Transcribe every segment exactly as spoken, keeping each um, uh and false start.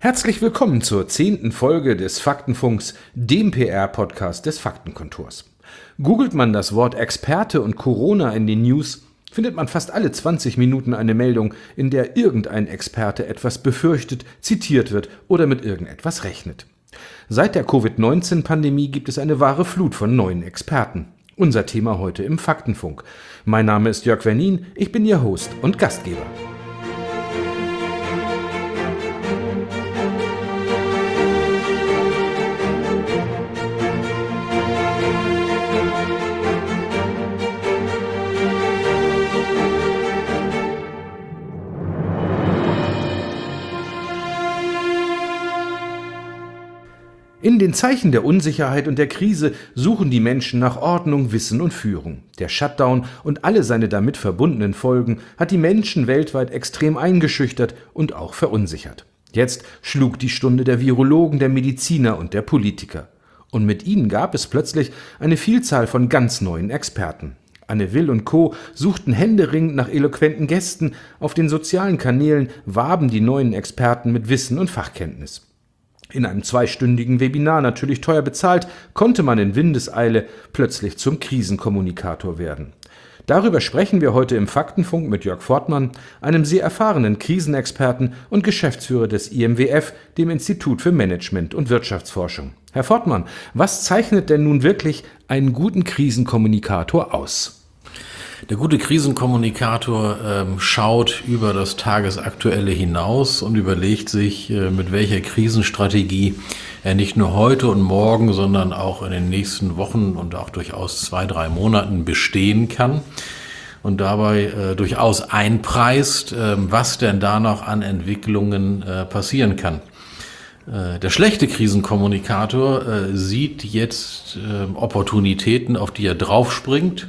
Herzlich willkommen zur zehnten Folge des Faktenfunks, dem P R-Podcast des Faktenkontors. Googelt man das Wort Experte und Corona in den News, findet man fast alle zwanzig Minuten eine Meldung, in der irgendein Experte etwas befürchtet, zitiert wird oder mit irgendetwas rechnet. Seit der Covid neunzehn Pandemie gibt es eine wahre Flut von neuen Experten. Unser Thema heute im Faktenfunk. Mein Name ist Jörg Wernin, ich bin Ihr Host und Gastgeber. In den Zeichen der Unsicherheit und der Krise suchen die Menschen nach Ordnung, Wissen und Führung. Der Shutdown und alle seine damit verbundenen Folgen hat die Menschen weltweit extrem eingeschüchtert und auch verunsichert. Jetzt schlug die Stunde der Virologen, der Mediziner und der Politiker. Und mit ihnen gab es plötzlich eine Vielzahl von ganz neuen Experten. Anne Will und Co. suchten händeringend nach eloquenten Gästen. Auf den sozialen Kanälen warben die neuen Experten mit Wissen und Fachkenntnis. In einem zweistündigen Webinar, natürlich teuer bezahlt, konnte man in Windeseile plötzlich zum Krisenkommunikator werden. Darüber sprechen wir heute im Faktenfunk mit Jörg Fortmann, einem sehr erfahrenen Krisenexperten und Geschäftsführer des I M W F, dem Institut für Management und Wirtschaftsforschung. Herr Fortmann, was zeichnet denn nun wirklich einen guten Krisenkommunikator aus? Der gute Krisenkommunikator ähm, schaut über das Tagesaktuelle hinaus und überlegt sich, äh, mit welcher Krisenstrategie er nicht nur heute und morgen, sondern auch in den nächsten Wochen und auch durchaus zwei, drei Monaten bestehen kann und dabei äh, durchaus einpreist, äh, was denn da noch an Entwicklungen äh, passieren kann. Äh, der schlechte Krisenkommunikator äh, sieht jetzt äh, Opportunitäten, auf die er draufspringt,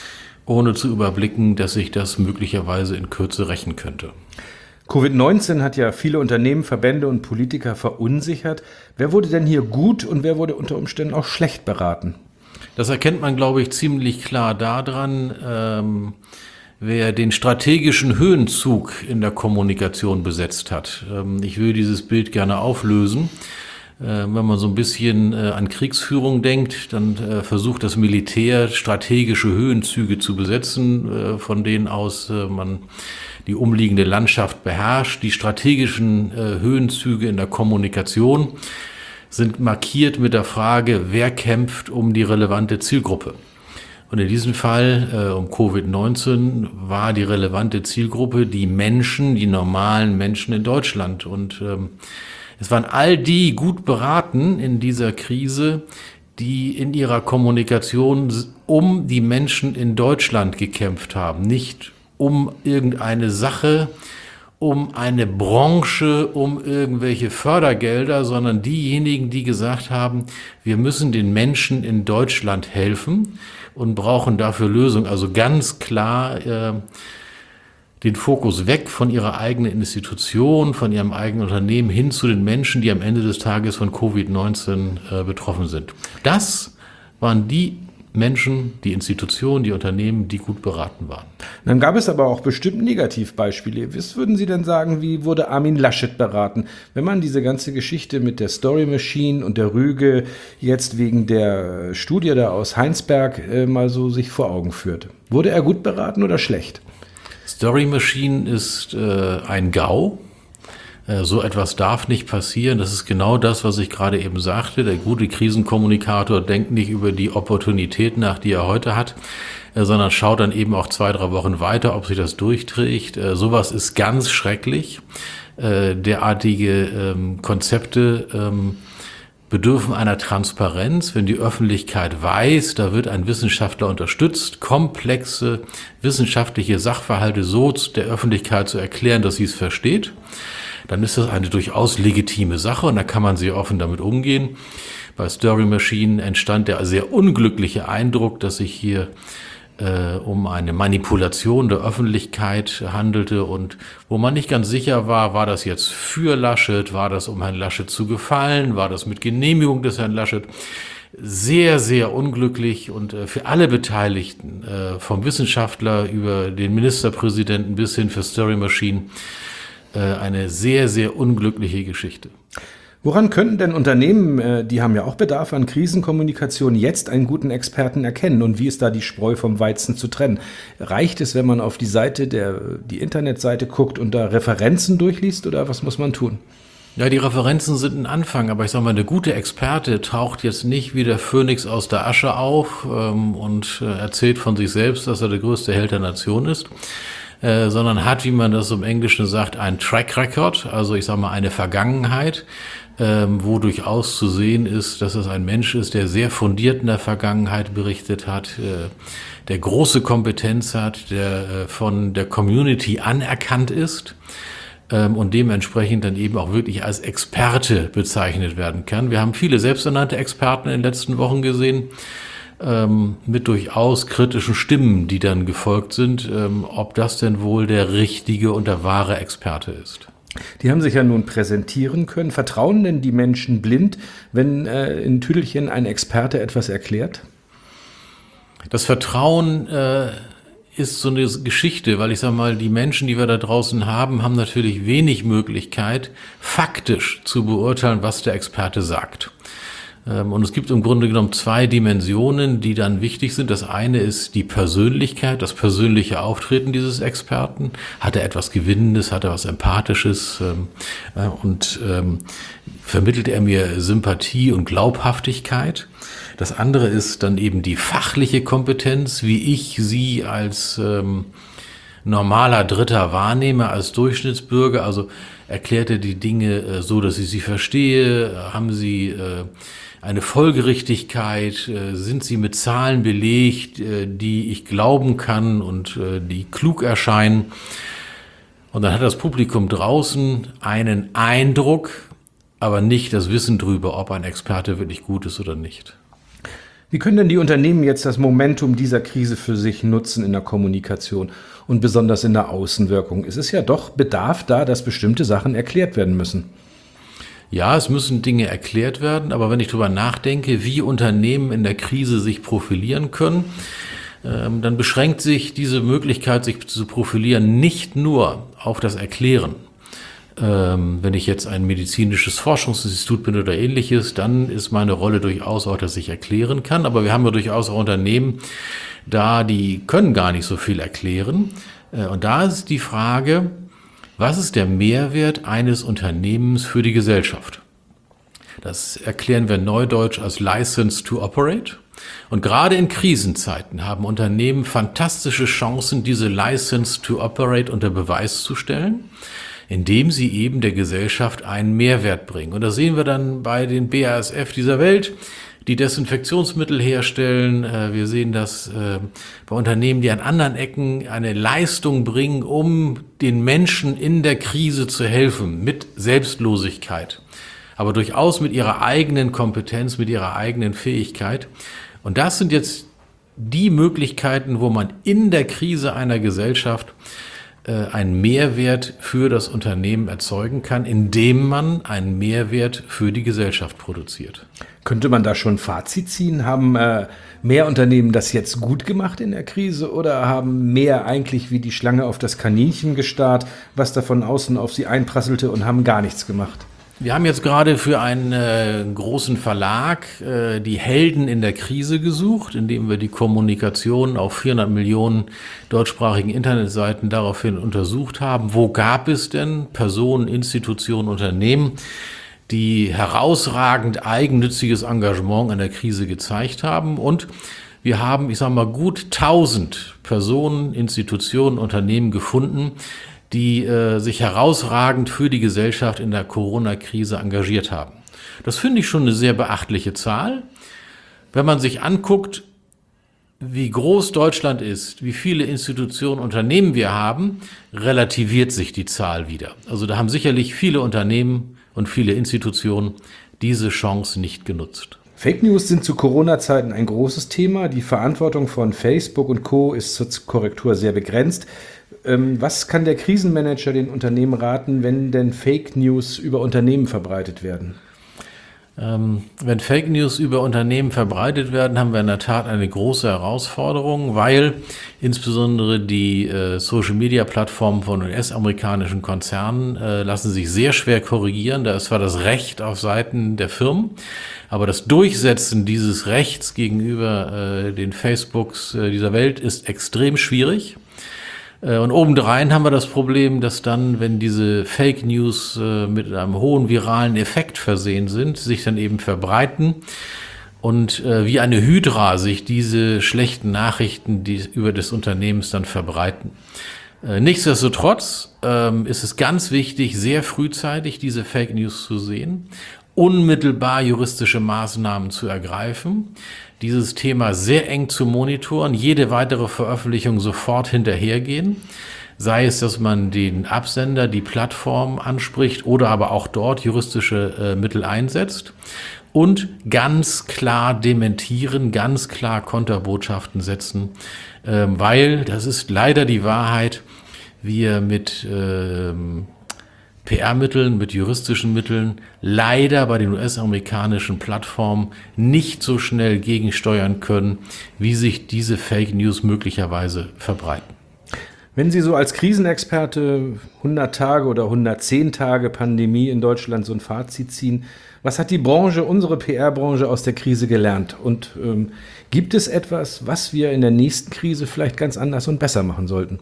ohne zu überblicken, dass sich das möglicherweise in Kürze rächen könnte. Covid neunzehn hat ja viele Unternehmen, Verbände und Politiker verunsichert. Wer wurde denn hier gut und wer wurde unter Umständen auch schlecht beraten? Das erkennt man, glaube ich, ziemlich klar daran, ähm, wer den strategischen Höhenzug in der Kommunikation besetzt hat. Ähm, ich will dieses Bild gerne auflösen. Wenn man so ein bisschen an Kriegsführung denkt, dann versucht das Militär strategische Höhenzüge zu besetzen, von denen aus man die umliegende Landschaft beherrscht. Die strategischen Höhenzüge in der Kommunikation sind markiert mit der Frage, wer kämpft um die relevante Zielgruppe. Und in diesem Fall, um Covid neunzehn, war die relevante Zielgruppe die Menschen, die normalen Menschen in Deutschland. Und ähm, Es waren all die gut beraten in dieser Krise, die in ihrer Kommunikation um die Menschen in Deutschland gekämpft haben. Nicht um irgendeine Sache, um eine Branche, um irgendwelche Fördergelder, sondern diejenigen, die gesagt haben, wir müssen den Menschen in Deutschland helfen und brauchen dafür Lösungen. Also ganz klar äh, den Fokus weg von ihrer eigenen Institution, von ihrem eigenen Unternehmen hin zu den Menschen, die am Ende des Tages von Covid neunzehn äh, betroffen sind. Das waren die Menschen, die Institutionen, die Unternehmen, die gut beraten waren. Dann gab es aber auch bestimmt Negativbeispiele. Was würden Sie denn sagen, wie wurde Armin Laschet beraten? Wenn man diese ganze Geschichte mit der Story Machine und der Rüge jetzt wegen der Studie da aus Heinsberg äh, mal so sich vor Augen führt. Wurde er gut beraten oder schlecht? Story Machine ist äh, ein GAU. Äh, so etwas darf nicht passieren. Das ist genau das, was ich gerade eben sagte. Der gute Krisenkommunikator denkt nicht über die Opportunität nach, die er heute hat, äh, sondern schaut dann eben auch zwei, drei Wochen weiter, ob sich das durchträgt. Äh, sowas ist ganz schrecklich. Äh, derartige ähm, Konzepte ähm, bedürfen einer Transparenz, wenn die Öffentlichkeit weiß, da wird ein Wissenschaftler unterstützt, komplexe wissenschaftliche Sachverhalte so der Öffentlichkeit zu erklären, dass sie es versteht, dann ist das eine durchaus legitime Sache und da kann man sehr offen damit umgehen. Bei Story Machine entstand der sehr unglückliche Eindruck, dass sich hier äh, um eine Manipulation der Öffentlichkeit handelte und wo man nicht ganz sicher war, war das jetzt für Laschet, war das um Herrn Laschet zu gefallen, war das mit Genehmigung des Herrn Laschet. Sehr, sehr unglücklich und äh, für alle Beteiligten, äh, vom Wissenschaftler über den Ministerpräsidenten bis hin für Story Machine, äh, eine sehr, sehr unglückliche Geschichte. Woran könnten denn Unternehmen, die haben ja auch Bedarf an Krisenkommunikation, jetzt einen guten Experten erkennen? Und wie ist da die Spreu vom Weizen zu trennen? Reicht es, wenn man auf die Seite, der, die Internetseite guckt und da Referenzen durchliest, oder was muss man tun? Ja, die Referenzen sind ein Anfang, aber ich sage mal, eine gute Experte taucht jetzt nicht wie der Phönix aus der Asche auf ähm, und äh, erzählt von sich selbst, dass er der größte Held der Nation ist, äh, sondern hat, wie man das im Englischen sagt, einen Track Record, also ich sage mal eine Vergangenheit, ähm, wo durchaus zu sehen ist, dass es ein Mensch ist, der sehr fundiert in der Vergangenheit berichtet hat, äh, der große Kompetenz hat, der äh, von der Community anerkannt ist und dementsprechend dann eben auch wirklich als Experte bezeichnet werden kann. Wir haben viele selbsternannte Experten in den letzten Wochen gesehen, ähm, mit durchaus kritischen Stimmen, die dann gefolgt sind, ähm, ob das denn wohl der richtige und der wahre Experte ist. Die haben sich ja nun präsentieren können. Vertrauen denn die Menschen blind, wenn äh, in Tüdelchen ein Experte etwas erklärt? Das Vertrauen äh, ist so eine Geschichte, weil ich sage mal, die Menschen, die wir da draußen haben, haben natürlich wenig Möglichkeit, faktisch zu beurteilen, was der Experte sagt. Und es gibt im Grunde genommen zwei Dimensionen, die dann wichtig sind. Das eine ist die Persönlichkeit, das persönliche Auftreten dieses Experten. Hat er etwas Gewinnendes, hat er was Empathisches und vermittelt er mir Sympathie und Glaubhaftigkeit? Das andere ist dann eben die fachliche Kompetenz, wie ich sie als ähm, normaler Dritter wahrnehme, als Durchschnittsbürger. Also erklärt er die Dinge äh, so, dass ich sie verstehe? Haben sie äh, eine Folgerichtigkeit? Äh, sind sie mit Zahlen belegt, äh, die ich glauben kann und äh, die klug erscheinen? Und dann hat das Publikum draußen einen Eindruck, aber nicht das Wissen drüber, ob ein Experte wirklich gut ist oder nicht. Wie können denn die Unternehmen jetzt das Momentum dieser Krise für sich nutzen in der Kommunikation und besonders in der Außenwirkung? Es ist ja doch Bedarf da, dass bestimmte Sachen erklärt werden müssen. Ja, es müssen Dinge erklärt werden, aber wenn ich darüber nachdenke, wie Unternehmen in der Krise sich profilieren können, ähm, dann beschränkt sich diese Möglichkeit, sich zu profilieren, nicht nur auf das Erklären. Ähm, wenn ich jetzt ein medizinisches Forschungsinstitut bin oder ähnliches, dann ist meine Rolle durchaus auch, dass ich erklären kann. Aber wir haben ja durchaus auch Unternehmen, da die können gar nicht so viel erklären. Äh, und da ist die Frage, was ist der Mehrwert eines Unternehmens für die Gesellschaft? Das erklären wir neudeutsch als License to Operate. Und gerade in Krisenzeiten haben Unternehmen fantastische Chancen, diese License to Operate unter Beweis zu stellen, indem sie eben der Gesellschaft einen Mehrwert bringen. Und das sehen wir dann bei den B A S F dieser Welt, die Desinfektionsmittel herstellen. Wir sehen das bei Unternehmen, die an anderen Ecken eine Leistung bringen, um den Menschen in der Krise zu helfen, mit Selbstlosigkeit, aber durchaus mit ihrer eigenen Kompetenz, mit ihrer eigenen Fähigkeit. Und das sind jetzt die Möglichkeiten, wo man in der Krise einer Gesellschaft einen Mehrwert für das Unternehmen erzeugen kann, indem man einen Mehrwert für die Gesellschaft produziert. Könnte man da schon Fazit ziehen? Haben äh, mehr Unternehmen das jetzt gut gemacht in der Krise oder haben mehr eigentlich wie die Schlange auf das Kaninchen gestarrt, was da von außen auf sie einprasselte und haben gar nichts gemacht? Wir haben jetzt gerade für einen äh, großen Verlag äh, die Helden in der Krise gesucht, indem wir die Kommunikation auf vierhundert Millionen deutschsprachigen Internetseiten daraufhin untersucht haben. Wo gab es denn Personen, Institutionen, Unternehmen, die herausragend eigennütziges Engagement in der Krise gezeigt haben? Und wir haben, ich sage mal, gut tausend Personen, Institutionen, Unternehmen gefunden, die äh, sich herausragend für die Gesellschaft in der Corona-Krise engagiert haben. Das finde ich schon eine sehr beachtliche Zahl. Wenn man sich anguckt, wie groß Deutschland ist, wie viele Institutionen, Unternehmen wir haben, relativiert sich die Zahl wieder. Also da haben sicherlich viele Unternehmen und viele Institutionen diese Chance nicht genutzt. Fake News sind zu Corona-Zeiten ein großes Thema. Die Verantwortung von Facebook und Co. ist zur Korrektur sehr begrenzt. Was kann der Krisenmanager den Unternehmen raten, wenn denn Fake News über Unternehmen verbreitet werden? Ähm, wenn Fake News über Unternehmen verbreitet werden, haben wir in der Tat eine große Herausforderung, weil insbesondere die äh, Social-Media-Plattformen von U S-amerikanischen Konzernen äh, lassen sich sehr schwer korrigieren. Da ist zwar das Recht auf Seiten der Firmen, aber das Durchsetzen dieses Rechts gegenüber äh, den Facebooks äh, dieser Welt ist extrem schwierig. Und obendrein haben wir das Problem, dass dann, wenn diese Fake News äh, mit einem hohen viralen Effekt versehen sind, sich dann eben verbreiten und äh, wie eine Hydra sich diese schlechten Nachrichten die über des Unternehmens dann verbreiten. Äh, nichtsdestotrotz ähm, ist es ganz wichtig, sehr frühzeitig diese Fake News zu sehen, unmittelbar juristische Maßnahmen zu ergreifen, dieses Thema sehr eng zu monitoren, jede weitere Veröffentlichung sofort hinterhergehen, sei es, dass man den Absender, die Plattform anspricht oder aber auch dort juristische äh, Mittel einsetzt und ganz klar dementieren, ganz klar Konterbotschaften setzen, äh, weil, das ist leider die Wahrheit, wir mit äh, P R-Mitteln, mit juristischen Mitteln leider bei den U S-amerikanischen Plattformen nicht so schnell gegensteuern können, wie sich diese Fake News möglicherweise verbreiten. Wenn Sie so als Krisenexperte hundert Tage oder hundertzehn Tage Pandemie in Deutschland so ein Fazit ziehen, was hat die Branche, unsere P R-Branche aus der Krise gelernt? Und ähm, gibt es etwas, was wir in der nächsten Krise vielleicht ganz anders und besser machen sollten?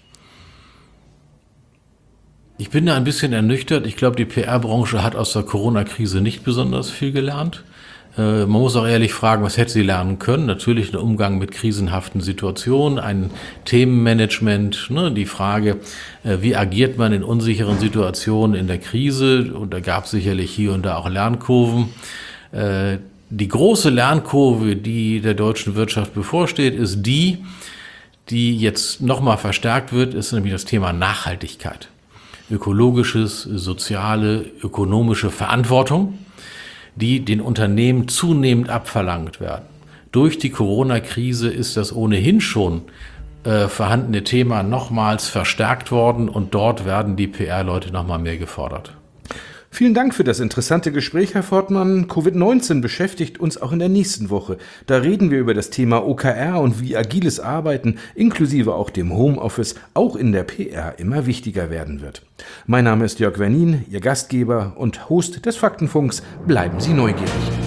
Ich bin da ein bisschen ernüchtert. Ich glaube, die P R-Branche hat aus der Corona-Krise nicht besonders viel gelernt. Äh, man muss auch ehrlich fragen, was hätte sie lernen können? Natürlich ein Umgang mit krisenhaften Situationen, ein Themenmanagement, ne, die Frage, äh, wie agiert man in unsicheren Situationen in der Krise? Und da gab es sicherlich hier und da auch Lernkurven. Äh, die große Lernkurve, die der deutschen Wirtschaft bevorsteht, ist die, die jetzt nochmal verstärkt wird, ist nämlich das Thema Nachhaltigkeit. Ökologisches, soziale, ökonomische Verantwortung, die den Unternehmen zunehmend abverlangt werden. Durch die Corona-Krise ist das ohnehin schon äh, vorhandene Thema nochmals verstärkt worden und dort werden die P R-Leute nochmal mehr gefordert. Vielen Dank für das interessante Gespräch, Herr Fortmann. Covid neunzehn beschäftigt uns auch in der nächsten Woche. Da reden wir über das Thema O K R und wie agiles Arbeiten, inklusive auch dem Homeoffice, auch in der P R immer wichtiger werden wird. Mein Name ist Jörg Wernin, Ihr Gastgeber und Host des Faktenfunks. Bleiben Sie neugierig.